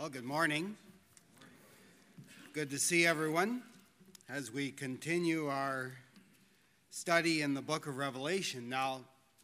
Well, good morning. Good to see everyone as we continue our study in the book of Revelation. Now,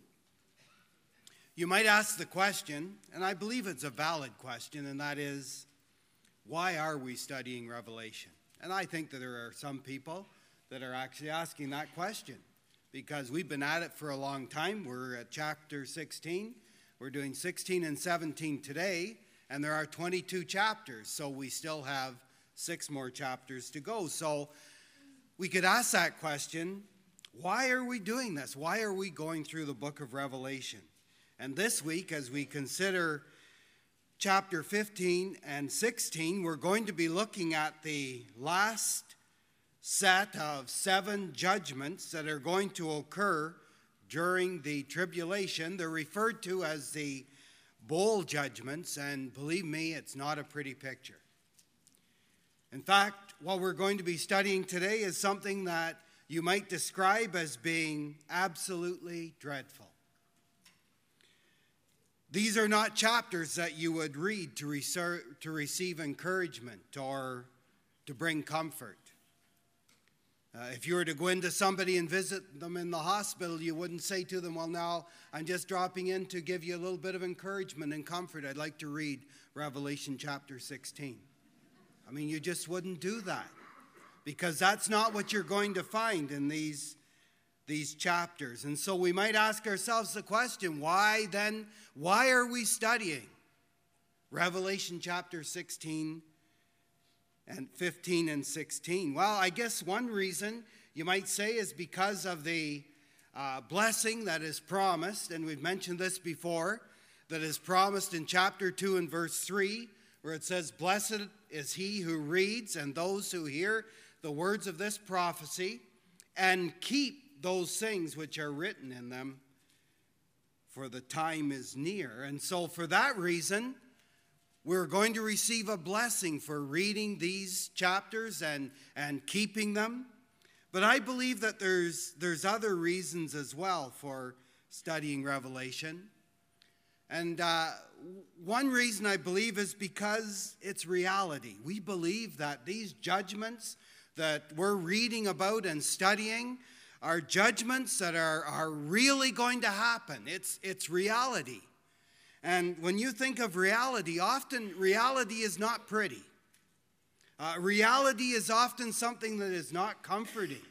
you might ask the question, and I believe it's a valid question, and that is, why are we studying Revelation? And I think that there are some people that are actually asking that question because we've been at it for a long time. We're at chapter 16. We're doing 16 and 17 today, and there are 22 chapters, so we still have 6 more chapters to go. So we could ask that question, why are we doing this? Why are we going through the book of Revelation? And this week, as we consider chapter 15 and 16, we're going to be looking at the last set of 7 judgments that are going to occur during the tribulation. They're referred to as the bowl judgments, and believe me, it's not a pretty picture. In fact, what we're going to be studying today is something that you might describe as being absolutely dreadful. These are not chapters that you would read to receive encouragement or to bring comfort. If you were to go into somebody and visit them in the hospital, you wouldn't say to them, well, now I'm just dropping in to give you a little bit of encouragement and comfort. I'd like to read Revelation chapter 16. I mean, you just wouldn't do that because that's not what you're going to find in these chapters. And so we might ask ourselves the question, why are we studying Revelation chapter 16 and 15 and 16? Well, I guess one reason you might say is because of the blessing that is promised, and we've mentioned this before, that is promised in chapter 2 and verse 3, where it says, "Blessed is he who reads and those who hear the words of this prophecy and keep those things which are written in them, for the time is near." And so for that reason, we're going to receive a blessing for reading these chapters and keeping them. But I believe that there's other reasons as well for studying Revelation. And one reason I believe is because it's reality. We believe that these judgments that we're reading about and studying are judgments that are really going to happen. It's reality. And when you think of reality, often reality is not pretty. Reality is often something that is not comforting.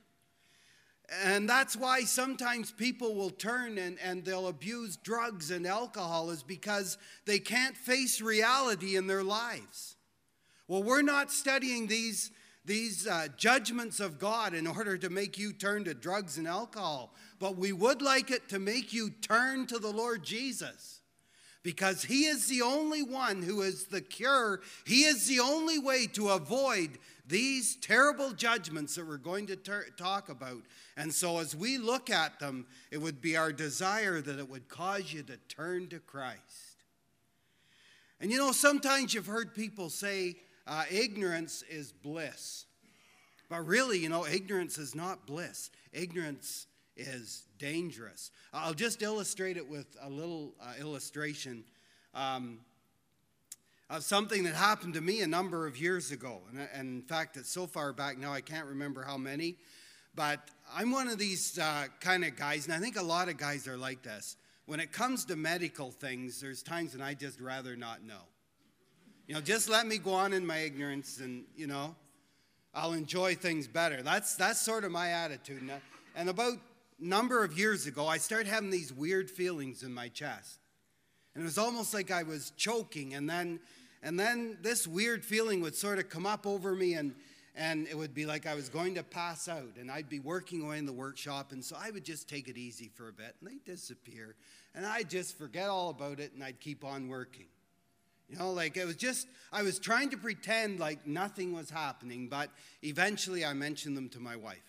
And that's why sometimes people will turn and they'll abuse drugs and alcohol, is because they can't face reality in their lives. Well, we're not studying these judgments of God in order to make you turn to drugs and alcohol, but we would like it to make you turn to the Lord Jesus. Because he is the only one who is the cure. He is the only way to avoid these terrible judgments that we're going to talk about. And so as we look at them, it would be our desire that it would cause you to turn to Christ. And you know, sometimes you've heard people say ignorance is bliss. But really, you know, ignorance is not bliss. Ignorance is dangerous. I'll just illustrate it with a little illustration of something that happened to me a number of years ago. And in fact, it's so far back now, I can't remember how many. But I'm one of these kind of guys, and I think a lot of guys are like this. When it comes to medical things, there's times when I just rather not know. You know, just let me go on in my ignorance and, you know, I'll enjoy things better. That's sort of my attitude. And about number of years ago, I started having these weird feelings in my chest. And it was almost like I was choking. And then this weird feeling would sort of come up over me, and it would be like I was going to pass out. And I'd be working away in the workshop, and so I would just take it easy for a bit, and they'd disappear. And I'd just forget all about it, and I'd keep on working. You know, like it was just, I was trying to pretend like nothing was happening, but eventually I mentioned them to my wife.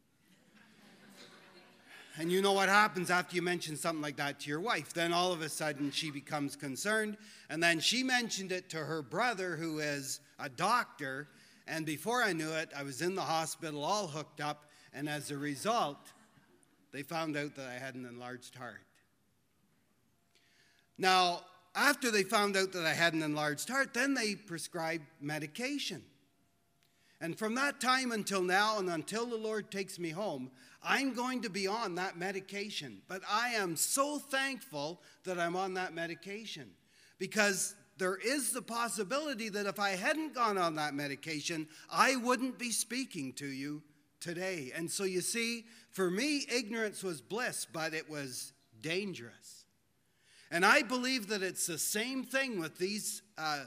And you know what happens after you mention something like that to your wife? Then all of a sudden she becomes concerned. And then she mentioned it to her brother, who is a doctor. And before I knew it, I was in the hospital all hooked up. And as a result, they found out that I had an enlarged heart. Now, after they found out that I had an enlarged heart, then they prescribed medication. And from that time until now, and until the Lord takes me home, I'm going to be on that medication. But I am so thankful that I'm on that medication, because there is the possibility that if I hadn't gone on that medication, I wouldn't be speaking to you today. And so you see, for me, ignorance was bliss, but it was dangerous. And I believe that it's the same thing with these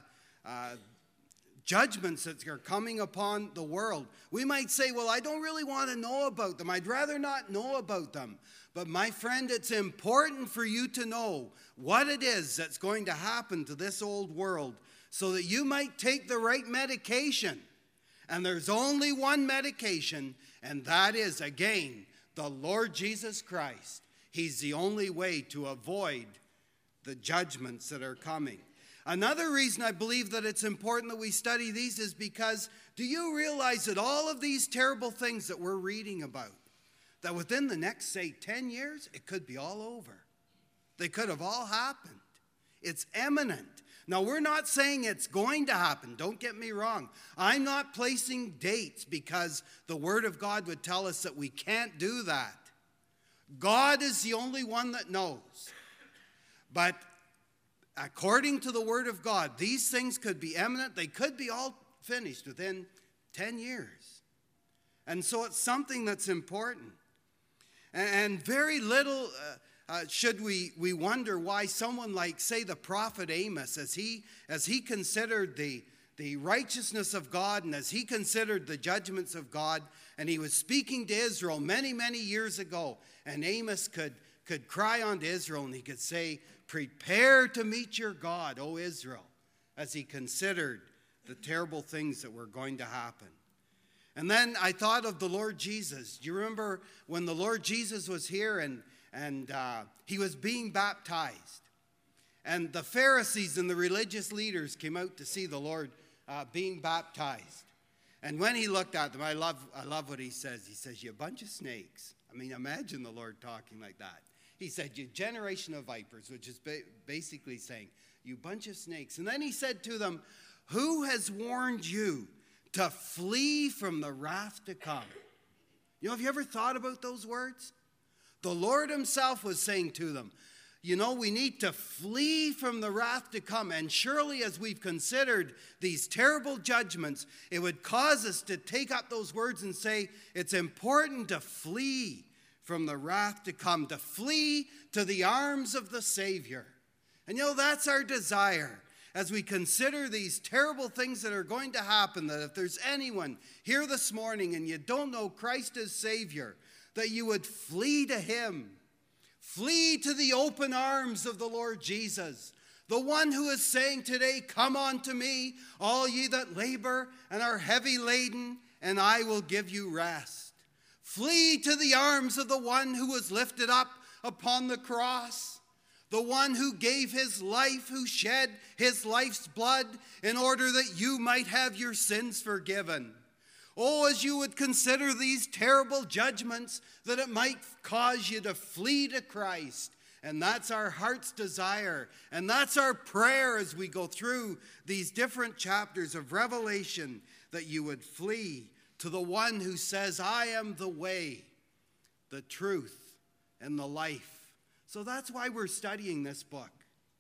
judgments that are coming upon the world. We might say, well, I don't really want to know about them. I'd rather not know about them. But my friend, it's important for you to know what it is that's going to happen to this old world, so that you might take the right medication. And there's only one medication, and that is, again, the Lord Jesus Christ. He's the only way to avoid the judgments that are coming. Another reason I believe that it's important that we study these is because, do you realize that all of these terrible things that we're reading about, that within the next, say, 10 years, it could be all over. They could have all happened. It's imminent. Now, we're not saying it's going to happen. Don't get me wrong. I'm not placing dates because the Word of God would tell us that we can't do that. God is the only one that knows. But according to the Word of God, these things could be imminent. They could be all finished within 10 years. And so it's something that's important. And very little should we wonder why someone like, say, the prophet Amos, as he considered the righteousness of God, and as he considered the judgments of God, and he was speaking to Israel many, many years ago, and Amos could cry unto Israel, and he could say, prepare to meet your God, O Israel, as he considered the terrible things that were going to happen. And then I thought of the Lord Jesus. Do you remember when the Lord Jesus was here and he was being baptized? And the Pharisees and the religious leaders came out to see the Lord being baptized. And when he looked at them, I love what he says. He says, you bunch of snakes. I mean, imagine the Lord talking like that. He said, you generation of vipers, which is basically saying, you bunch of snakes. And then he said to them, who has warned you to flee from the wrath to come? You know, have you ever thought about those words? The Lord himself was saying to them, you know, we need to flee from the wrath to come. And surely as we've considered these terrible judgments, it would cause us to take up those words and say, it's important to flee from the wrath to come, to flee to the arms of the Savior. And you know, that's our desire as we consider these terrible things that are going to happen, that if there's anyone here this morning and you don't know Christ as Savior, that you would flee to him. Flee to the open arms of the Lord Jesus, the one who is saying today, come unto me, all ye that labor and are heavy laden, and I will give you rest. Flee to the arms of the one who was lifted up upon the cross, the one who gave his life, who shed his life's blood in order that you might have your sins forgiven. Oh, as you would consider these terrible judgments, that it might cause you to flee to Christ. And that's our heart's desire. And that's our prayer as we go through these different chapters of Revelation, that you would flee to the one who says, I am the way, the truth, and the life. So that's why we're studying this book.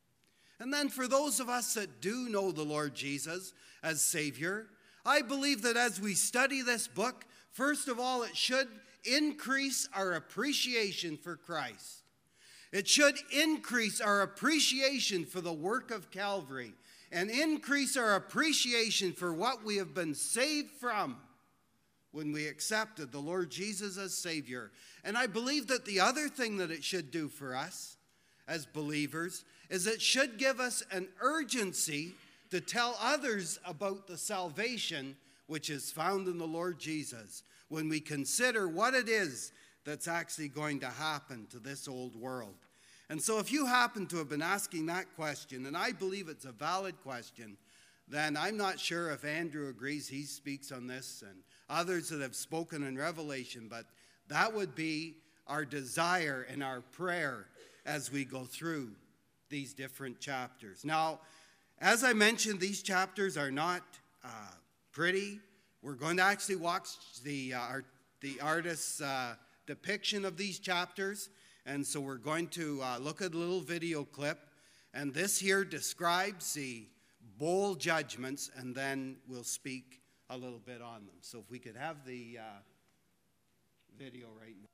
And then for those of us that do know the Lord Jesus as Savior, I believe that as we study this book, first of all, it should increase our appreciation for Christ. It should increase our appreciation for the work of Calvary, and increase our appreciation for what we have been saved from when we accepted the Lord Jesus as Savior. And I believe that the other thing that it should do for us as believers is it should give us an urgency to tell others about the salvation which is found in the Lord Jesus, when we consider what it is that's actually going to happen to this old world. And so if you happen to have been asking that question, and I believe it's a valid question, then I'm not sure if Andrew agrees. He speaks on this, and others that have spoken in Revelation, but that would be our desire and our prayer as we go through these different chapters. Now, as I mentioned, these chapters are not pretty. We're going to actually watch the artist's depiction of these chapters, and so we're going to look at a little video clip, and this here describes the bowl judgments, and then we'll speak a little bit on them. So if we could have the video right now.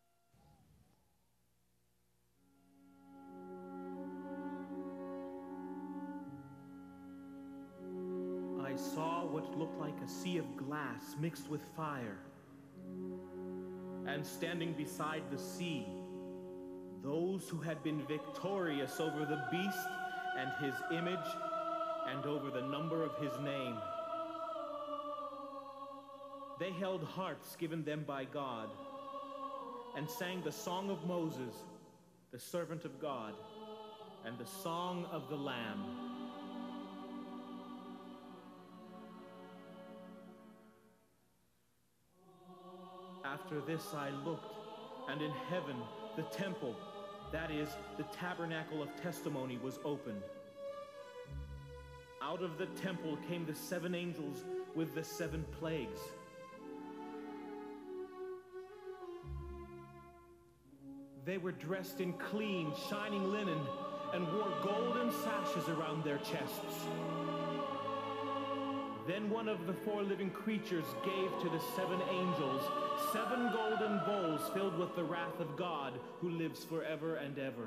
I saw what looked like a sea of glass mixed with fire. And standing beside the sea, those who had been victorious over the beast and his image and over the number of his name. They held harps given them by God and sang the song of Moses, the servant of God, and the song of the Lamb. After this I looked, and in heaven the temple, that is, the tabernacle of testimony, was opened. Out of the temple came the 7 angels with the 7 plagues. They were dressed in clean, shining linen and wore golden sashes around their chests. Then one of the 4 living creatures gave to the 7 angels 7 golden bowls filled with the wrath of God, who lives forever and ever.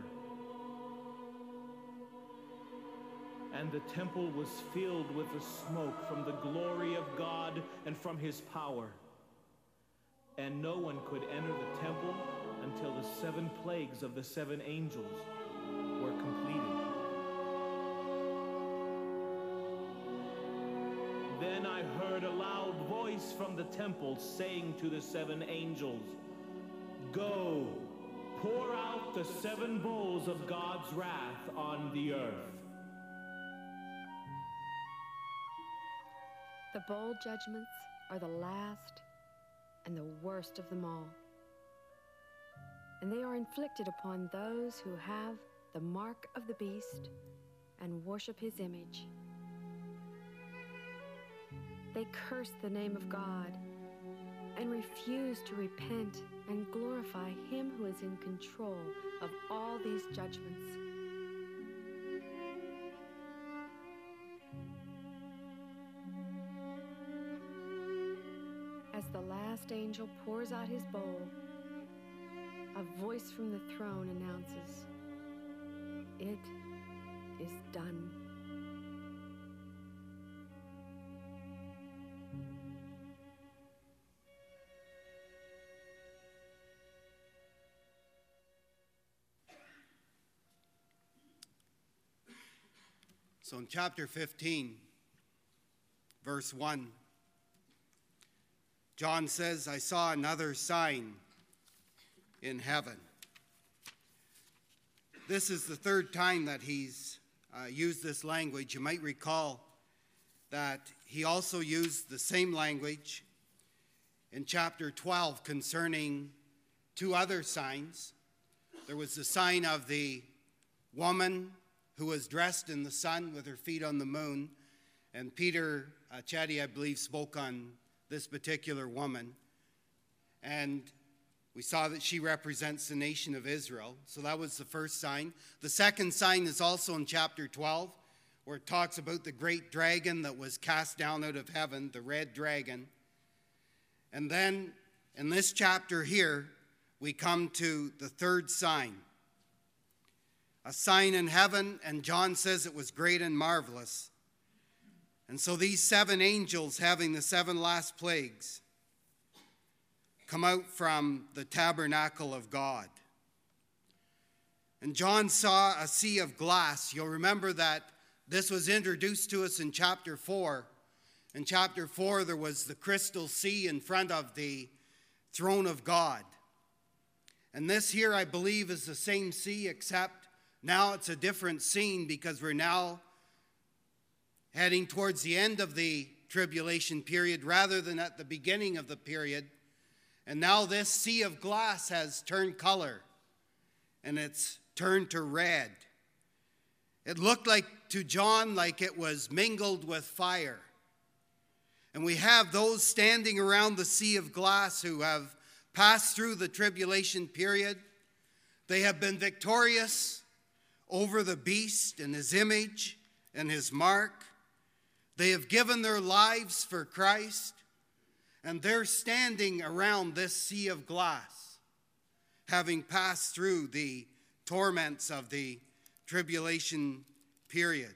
And the temple was filled with the smoke from the glory of God and from his power. And no one could enter the temple until the 7 plagues of the 7 angels were completed. Then I heard a loud voice from the temple saying to the 7 angels, "Go, pour out the 7 bowls of God's wrath on the earth." The bowl judgments are the last and the worst of them all. And they are inflicted upon those who have the mark of the beast and worship his image. They curse the name of God and refuse to repent and glorify him who is in control of all these judgments. As the last angel pours out his bowl, a voice from the throne announces, "It is done." So in chapter 15, verse 1, John says, "I saw another sign in heaven." This is the 3rd time that he's used this language. You might recall that he also used the same language in chapter 12 concerning 2 other signs. There was the sign of the woman who was dressed in the sun with her feet on the moon. And Peter Chetty, I believe, spoke on this particular woman. And we saw that she represents the nation of Israel. So that was the first sign. The second sign is also in chapter 12, where it talks about the great dragon that was cast down out of heaven, the red dragon. And then in this chapter here, we come to the 3rd sign. A sign in heaven, and John says it was great and marvelous. And so these 7 angels, having the 7 last plagues, come out from the tabernacle of God. And John saw a sea of glass. You'll remember that this was introduced to us in chapter 4. In chapter 4, there was the crystal sea in front of the throne of God. And this here, I believe, is the same sea, except now it's a different scene because we're now heading towards the end of the tribulation period rather than at the beginning of the period. And now this sea of glass has turned color, and it's turned to red. It looked like to John like it was mingled with fire. And we have those standing around the sea of glass who have passed through the tribulation period. They have been victorious over the beast and his image and his mark. They have given their lives for Christ, and they're standing around this sea of glass, having passed through the torments of the tribulation period.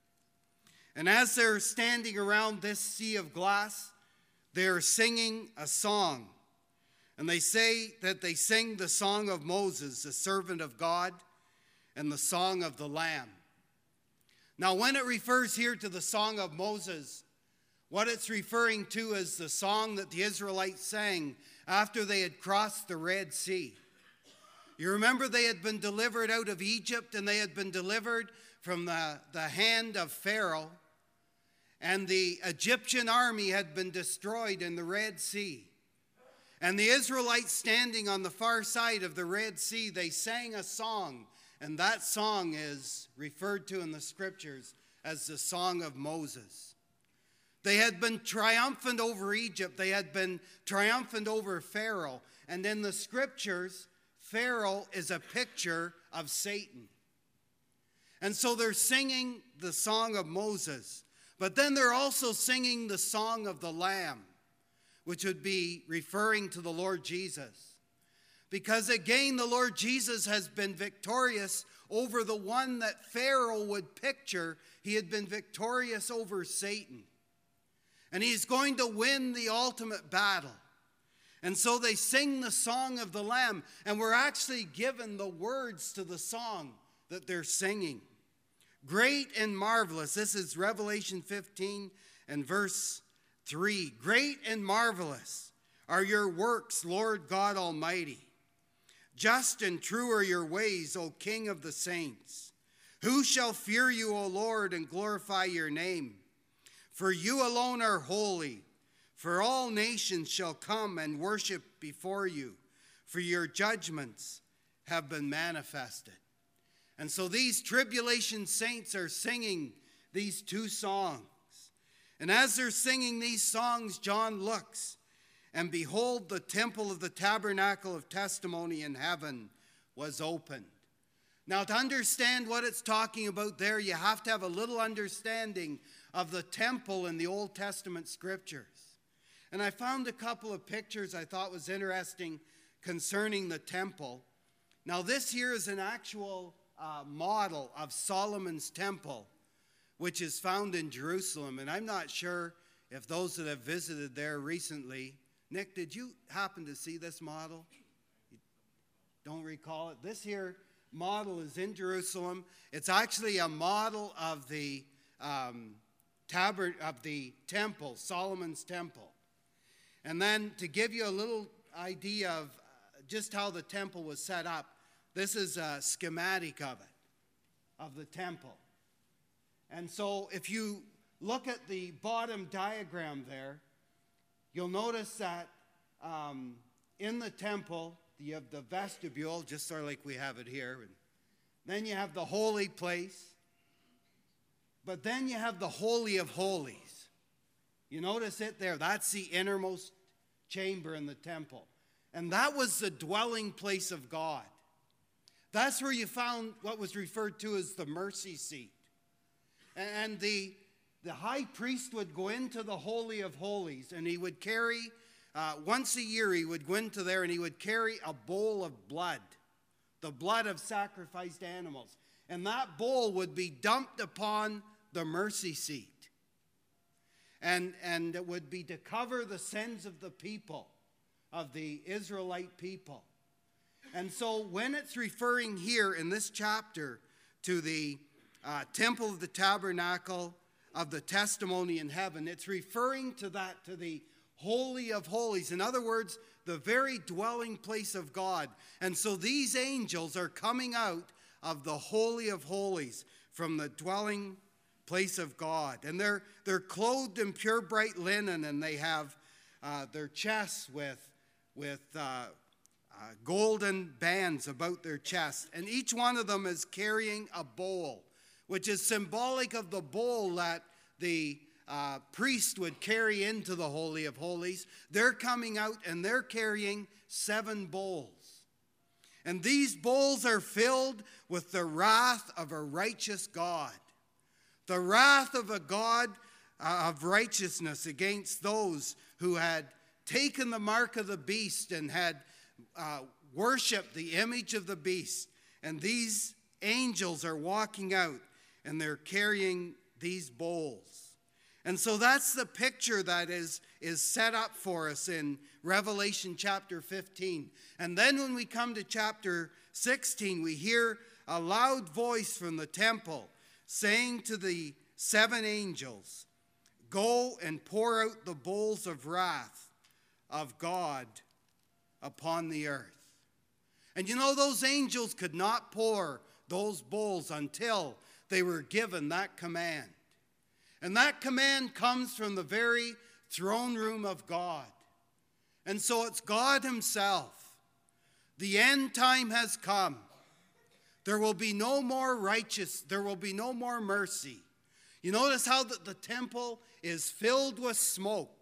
And as they're standing around this sea of glass, they're singing a song. And they say that they sing the song of Moses, the servant of God, and the song of the Lamb. Now, when it refers here to the song of Moses, what it's referring to is the song that the Israelites sang after they had crossed the Red Sea. You remember they had been delivered out of Egypt, and they had been delivered from the hand of Pharaoh, and the Egyptian army had been destroyed in the Red Sea. And the Israelites standing on the far side of the Red Sea, they sang a song, and that song is referred to in the scriptures as the song of Moses. They had been triumphant over Egypt. They had been triumphant over Pharaoh. And in the scriptures, Pharaoh is a picture of Satan. And so they're singing the song of Moses. But then they're also singing the song of the Lamb, which would be referring to the Lord Jesus. Because again, the Lord Jesus has been victorious over the one that Pharaoh would picture. He had been victorious over Satan. And he's going to win the ultimate battle. And so they sing the song of the Lamb. And we're actually given the words to the song that they're singing. Great and marvelous. This is Revelation 15 and verse 3. Great and marvelous are your works, Lord God Almighty. Just and true are your ways, O King of the saints. Who shall fear you, O Lord, and glorify your name? For you alone are holy. For all nations shall come and worship before you, for your judgments have been manifested. And so these tribulation saints are singing these two songs. And as they're singing these songs, John looks, and behold, the temple of the tabernacle of testimony in heaven was opened. Now, to understand what it's talking about there, you have to have a little understanding of the temple in the Old Testament scriptures. And I found a couple of pictures I thought was interesting concerning the temple. Now, this here is an actual model of Solomon's temple, which is found in Jerusalem. And I'm not sure if those that have visited there recently, Nick, did you happen to see this model? You don't recall it? This here model is in Jerusalem. It's actually a model of the temple, Solomon's temple. And then to give you a little idea of just how the temple was set up, this is a schematic of it, of the temple. And so if you look at the bottom diagram there, you'll notice that in the temple, you have the vestibule, just sort of like we have it here. And then you have the holy place. But then you have the Holy of Holies. You notice it there. That's the innermost chamber in the temple. And that was the dwelling place of God. That's where you found what was referred to as the mercy seat. And the high priest would go into the Holy of Holies, and he would carry, once a year he would go into there and he would carry a bowl of blood, the blood of sacrificed animals. And that bowl would be dumped upon the mercy seat. And it would be to cover the sins of the people, of the Israelite people. And so when it's referring here in this chapter to the temple of the tabernacle of the testimony in heaven, it's referring to that, to the Holy of Holies. In other words, the very dwelling place of God. And so these angels are coming out of the Holy of Holies, from the dwelling place of God. And they're clothed in pure bright linen, and they have their chests with golden bands about their chest. And each one of them is carrying a bowl which is symbolic of the bowl that the priest would carry into the Holy of Holies. They're coming out and they're carrying 7 bowls. And these bowls are filled with the wrath of a righteous God. The wrath of a God of righteousness against those who had taken the mark of the beast and had worshipped the image of the beast. And these angels are walking out and they're carrying these bowls. And so that's the picture that is set up for us in Revelation chapter 15. And then when we come to chapter 16, we hear a loud voice from the temple saying to the 7 angels, "Go and pour out the bowls of wrath of God upon the earth." And you know, those angels could not pour those bowls until they were given that command. And that command comes from the very throne room of God. And so it's God himself. The end time has come. There will be no more righteous, there will be no more mercy. You notice how the temple is filled with smoke.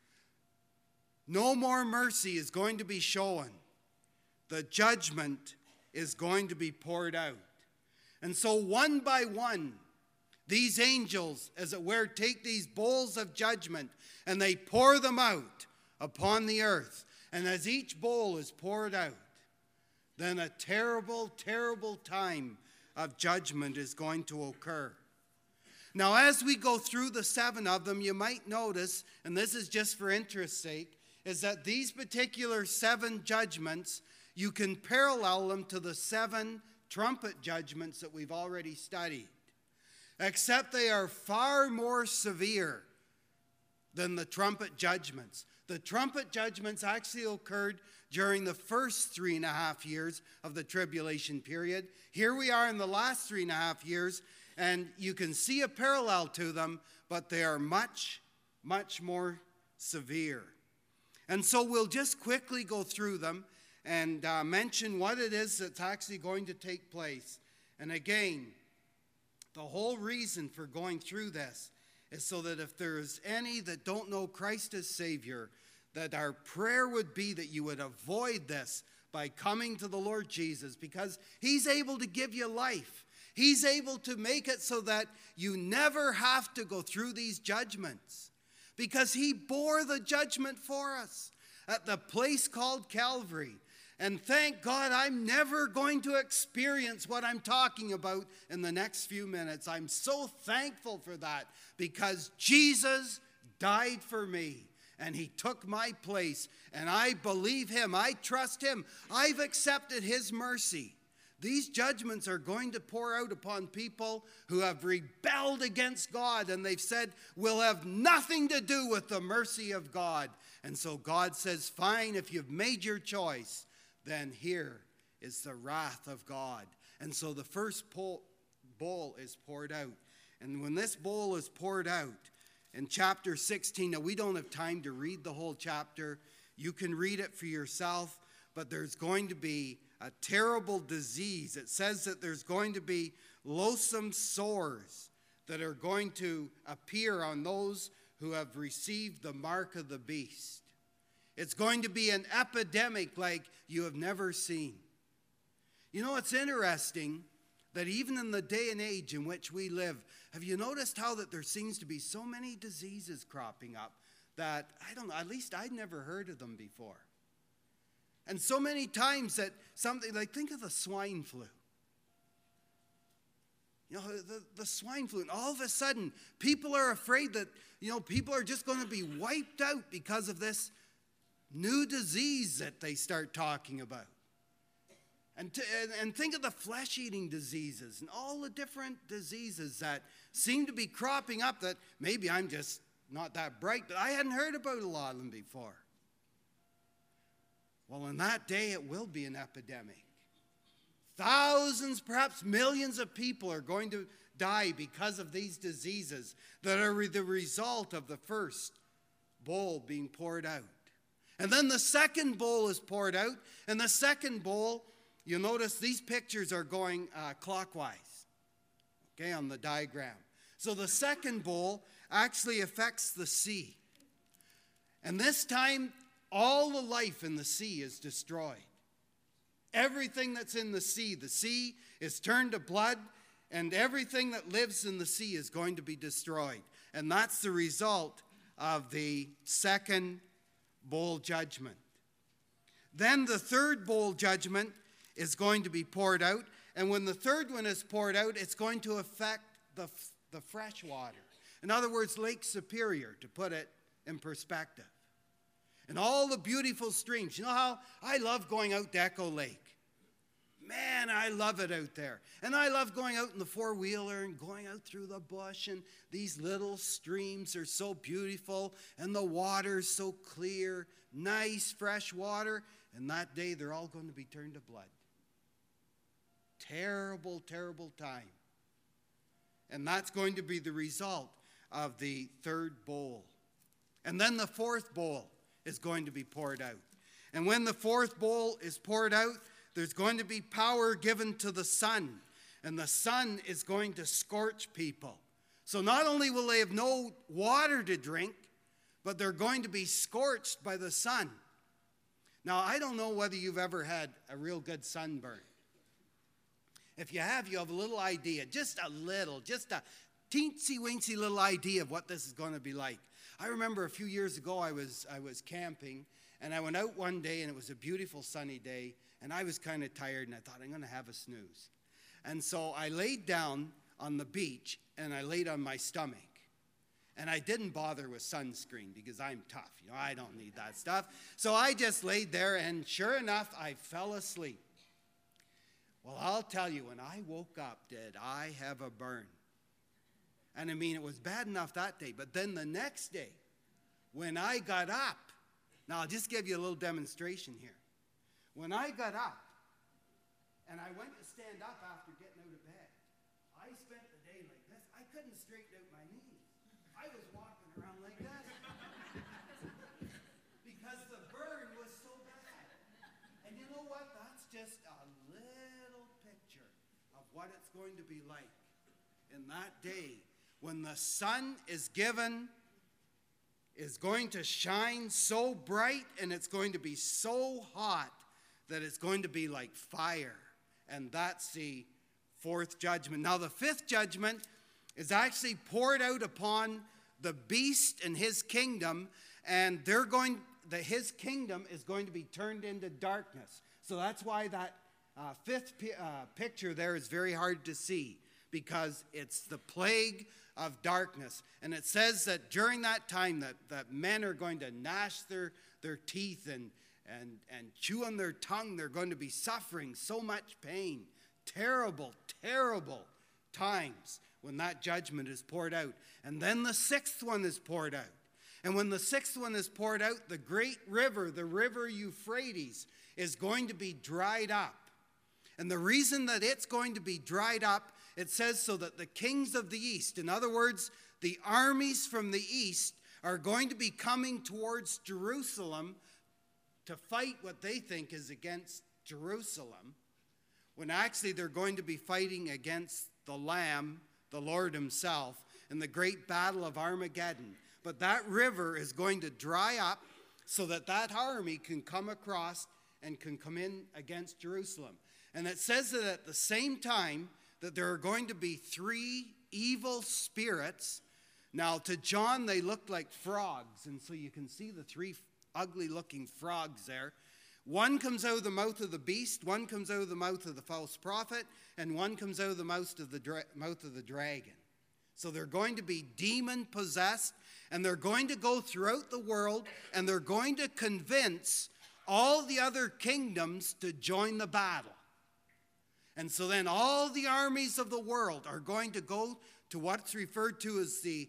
No more mercy is going to be shown. The judgment is going to be poured out. And so one by one, these angels, as it were, take these bowls of judgment and they pour them out upon the earth. And as each bowl is poured out, then a terrible, terrible time of judgment is going to occur. Now, as we go through the 7 of them, you might notice, and this is just for interest's sake, is that these particular 7 judgments, you can parallel them to the 7 trumpet judgments that we've already studied. Except they are far more severe than the trumpet judgments. The trumpet judgments actually occurred during the first 3.5 years of the tribulation period. Here we are in the last 3.5 years, and you can see a parallel to them, but they are much, much more severe. And so we'll just quickly go through them and mention what it is that's actually going to take place. And again, the whole reason for going through this is so that if there's any that don't know Christ as Savior, that our prayer would be that you would avoid this by coming to the Lord Jesus, because he's able to give you life. He's able to make it so that you never have to go through these judgments, because he bore the judgment for us at the place called Calvary. And thank God I'm never going to experience what I'm talking about in the next few minutes. I'm so thankful for that, because Jesus died for me and he took my place, and I believe him. I trust him. I've accepted his mercy. These judgments are going to pour out upon people who have rebelled against God, and they've said, we'll have nothing to do with the mercy of God. And so God says, fine, if you've made your choice, then here is the wrath of God. And so the first bowl is poured out. And when this bowl is poured out in chapter 16, now we don't have time to read the whole chapter. You can read it for yourself, but there's going to be a terrible disease. It says that there's going to be loathsome sores that are going to appear on those who have received the mark of the beast. It's going to be an epidemic like you have never seen. You know, it's interesting that even in the day and age in which we live, have you noticed how that there seems to be so many diseases cropping up that, I don't know, at least I'd never heard of them before. And so many times that something, like think of the swine flu. You know, the swine flu, and all of a sudden, people are afraid that, you know, people are just going to be wiped out because of this new disease that they start talking about. And think of the flesh-eating diseases and all the different diseases that seem to be cropping up that maybe I'm just not that bright, but I hadn't heard about a lot of them before. Well, in that day, it will be an epidemic. Thousands, perhaps millions of people are going to die because of these diseases that are the result of the first bowl being poured out. And then the second bowl is poured out, and the second bowl, you'll notice these pictures are going clockwise. okay, on the diagram. So the second bowl actually affects the sea. And this time, all the life in the sea is destroyed. Everything that's in the sea is turned to blood, and everything that lives in the sea is going to be destroyed. And that's the result of the second bowl judgment. Then the third bowl judgment is going to be poured out. And when the third one is poured out, it's going to affect the fresh water. In other words, Lake Superior, to put it in perspective. And all the beautiful streams. You know how I love going out to Echo Lake? Man, I love it out there. And I love going out in the four-wheeler and going out through the bush. And these little streams are so beautiful. And the water's so clear. Nice, fresh water. And that day, they're all going to be turned to blood. Terrible, terrible time. And that's going to be the result of the third bowl. And then the fourth bowl is going to be poured out. And when the fourth bowl is poured out, there's going to be power given to the sun. And the sun is going to scorch people. So not only will they have no water to drink, but they're going to be scorched by the sun. Now, I don't know whether you've ever had a real good sunburn. If you have a little idea, just a teensy-weensy little idea of what this is going to be like. I remember a few years ago I was camping, and I went out one day, and it was a beautiful sunny day, and I was kind of tired, and I thought, I'm going to have a snooze. And so I laid down on the beach, and I laid on my stomach. And I didn't bother with sunscreen because I'm tough. I don't need that stuff. So I just laid there, and sure enough, I fell asleep. Well, I'll tell you, when I woke up, did I have a burn? And I mean, it was bad enough that day. But then the next day, when I got up, now I'll just give you a little demonstration here. When I got up, and I went to stand up after getting out of bed, I spent the day like this. I couldn't straighten out my knees. I was walking around like this. Because the burn was so bad. And you know what? That's just a little picture of what it's going to be like in that day when the sun is going to shine so bright, and it's going to be so hot that it's going to be like fire. And that's the fourth judgment. Now, the fifth judgment is actually poured out upon the beast and his kingdom, and his kingdom is going to be turned into darkness. So that's why that fifth picture there is very hard to see, because it's the plague of darkness. And it says that during that time that men are going to gnash their teeth and chew on their tongue. They're going to be suffering so much pain. Terrible, terrible times when that judgment is poured out. And then the sixth one is poured out. And when the sixth one is poured out, the great river, the river Euphrates, is going to be dried up. And the reason that it's going to be dried up, it says so that the kings of the east, in other words, the armies from the east, are going to be coming towards Jerusalem to fight what they think is against Jerusalem, when actually they're going to be fighting against the Lamb, the Lord himself, in the great battle of Armageddon. But that river is going to dry up so that army can come across and can come in against Jerusalem. And it says that at the same time that there are going to be 3 evil spirits. Now, to John, they looked like frogs, and so you can see the 3 ugly-looking frogs there. One comes out of the mouth of the beast, one comes out of the mouth of the false prophet, and one comes out of the mouth of the dragon. So they're going to be demon-possessed, and they're going to go throughout the world, and they're going to convince all the other kingdoms to join the battle. And so then all the armies of the world are going to go to what's referred to as the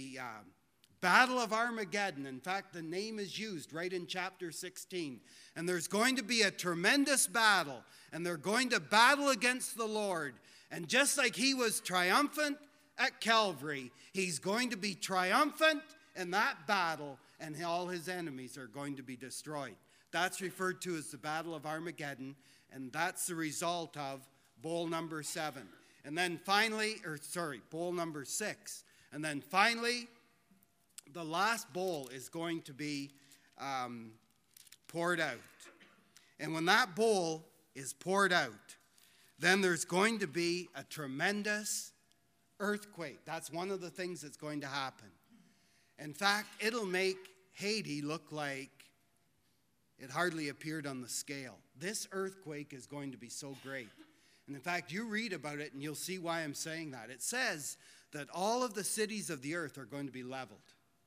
Battle of Armageddon. In fact, the name is used right in chapter 16. And there's going to be a tremendous battle, and they're going to battle against the Lord. And just like he was triumphant at Calvary, he's going to be triumphant in that battle, and all his enemies are going to be destroyed. That's referred to as the Battle of Armageddon, and that's the result of bowl number 7. And then finally, bowl number 6. And then finally, the last bowl is going to be poured out. And when that bowl is poured out, then there's going to be a tremendous earthquake. That's one of the things that's going to happen. In fact, it'll make Haiti look like it hardly appeared on the scale. This earthquake is going to be so great. And in fact, you read about it and you'll see why I'm saying that. It says that all of the cities of the earth are going to be leveled.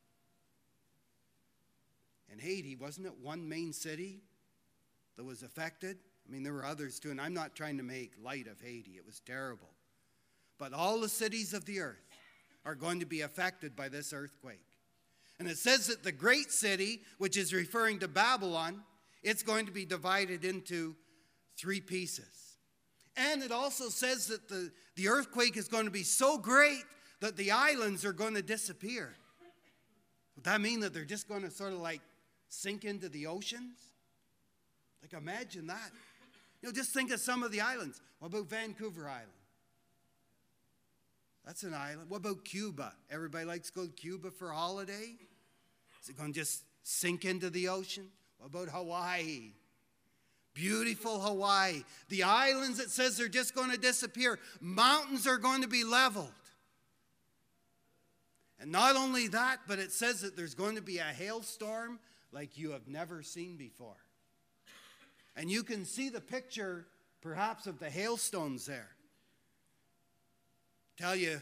And Haiti, wasn't it one main city that was affected? I mean, there were others too, and I'm not trying to make light of Haiti. It was terrible. But all the cities of the earth are going to be affected by this earthquake. And it says that the great city, which is referring to Babylon, it's going to be divided into 3 pieces. And it also says that the earthquake is going to be so great that the islands are going to disappear. Would that mean that they're just going to sort of like sink into the oceans? Like, imagine that. Just think of some of the islands. What about Vancouver Island? That's an island. What about Cuba? Everybody likes to go to Cuba for a holiday. Is it going to just sink into the ocean? What about Hawaii? Beautiful Hawaii. The islands, it says, they're just going to disappear. Mountains are going to be leveled. And not only that, but it says that there's going to be a hailstorm like you have never seen before. And you can see the picture, perhaps, of the hailstones there. Tell you,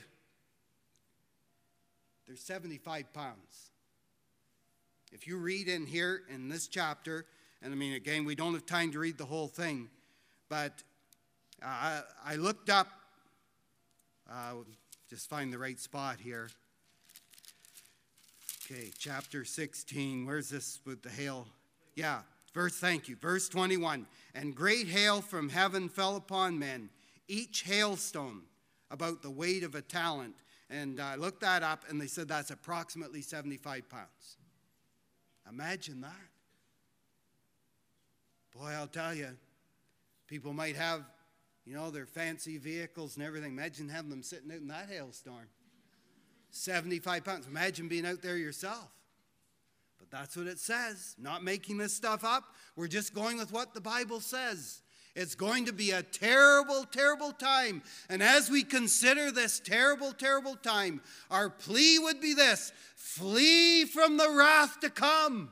they're 75 pounds. If you read in here in this chapter, and I mean, again, we don't have time to read the whole thing, but I looked up, just find the right spot here. Okay, chapter 16, where's this with the hail? Yeah, verse 21. And great hail from heaven fell upon men, each hailstone about the weight of a talent. And I looked that up, and they said that's approximately 75 pounds. Imagine that. Boy, I'll tell you, people might have, their fancy vehicles and everything. Imagine having them sitting out in that hailstorm. 75 pounds. Imagine being out there yourself. But that's what it says. Not making this stuff up. We're just going with what the Bible says. It's going to be a terrible, terrible time. And as we consider this terrible, terrible time, our plea would be this: flee from the wrath to come.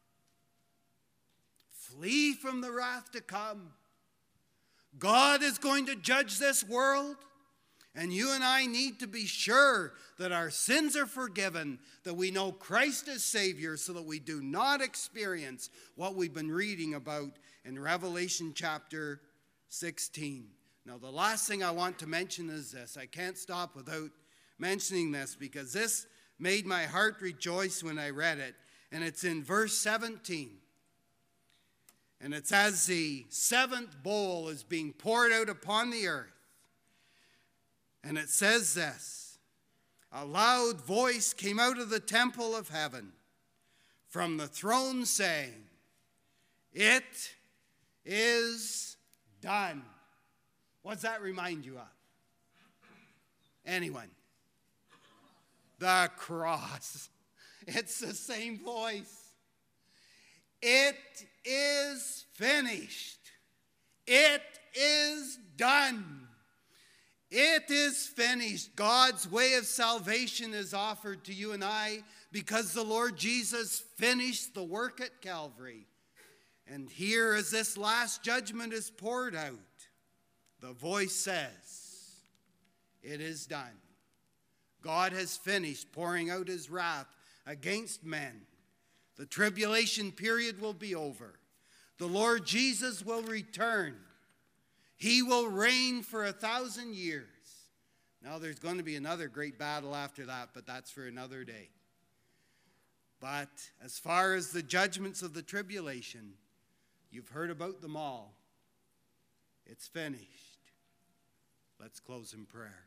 Flee from the wrath to come. God is going to judge this world, and you and I need to be sure that our sins are forgiven, that we know Christ as Savior, so that we do not experience what we've been reading about in Revelation chapter 16. Now, the last thing I want to mention is this. I can't stop without mentioning this, because this made my heart rejoice when I read it. And it's in verse 17. And it's as the 7th bowl is being poured out upon the earth. And it says this: a loud voice came out of the temple of heaven from the throne saying, "It is done." What does that remind you of? Anyone? The cross. It's the same voice. It is finished. It is done. It is finished. God's way of salvation is offered to you and I because the Lord Jesus finished the work at Calvary. And here, as this last judgment is poured out, the voice says, "It is done." God has finished pouring out his wrath against men. The tribulation period will be over. The Lord Jesus will return. He will reign for 1,000 years. Now, there's going to be another great battle after that, but that's for another day. But as far as the judgments of the tribulation, you've heard about them all. It's finished. Let's close in prayer.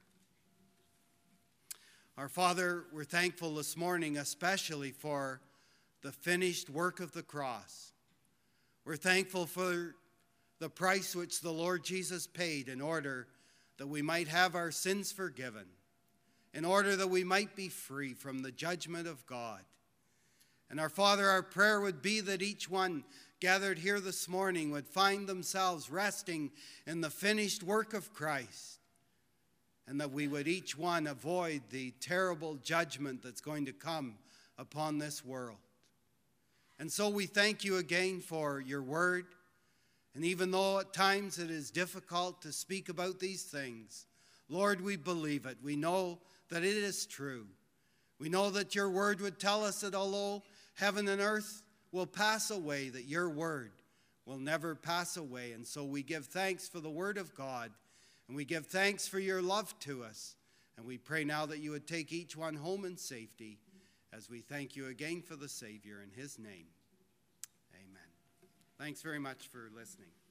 Our Father, we're thankful this morning especially for the finished work of the cross. We're thankful for the price which the Lord Jesus paid in order that we might have our sins forgiven, in order that we might be free from the judgment of God. And our Father, our prayer would be that each one gathered here this morning would find themselves resting in the finished work of Christ, and that we would each one avoid the terrible judgment that's going to come upon this world. And so we thank you again for your word. And even though at times it is difficult to speak about these things, Lord, we believe it. We know that it is true. We know that your word would tell us that although heaven and earth will pass away, that your word will never pass away. And so we give thanks for the word of God, and we give thanks for your love to us. And we pray now that you would take each one home in safety, as we thank you again for the Savior in his name. Amen. Thanks very much for listening.